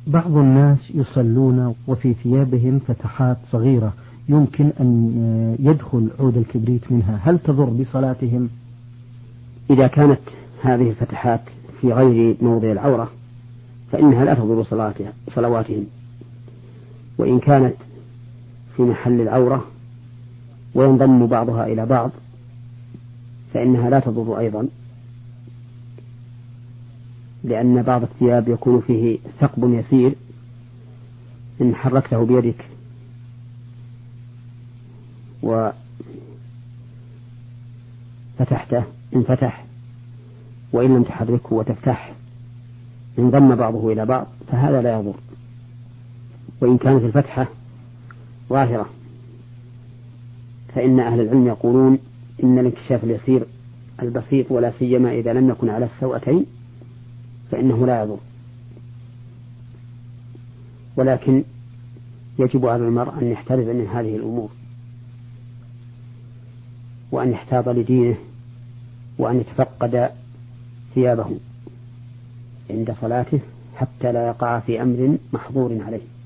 بعض الناس يصلون وفي ثيابهم فتحات صغيرة يمكن أن يدخل عود الكبريت منها، هل تضر بصلاتهم؟ إذا كانت هذه الفتحات في غير موضع العورة فإنها لا تضر صلواتهم، وإن كانت في محل العورة وينضم بعضها إلى بعض فإنها لا تضر أيضا، لأن بعض الثياب يكون فيه ثقب يسير إن حركته بيدك وفتحته انفتح، وإن لم تحركه وتفتح انضم بعضه إلى بعض فهذا لا يضر. وإن كانت الفتحة ظاهرة فإن أهل العلم يقولون إن الانكشاف اليسير البسيط ولا سيما إذا لم يكن على السوأتين فإنه لا يضر، ولكن يجب على المرء أن يحترز من هذه الأمور وأن يحتاط لدينه وأن يتفقد ثيابه عند صلاته حتى لا يقع في أمر محظور عليه.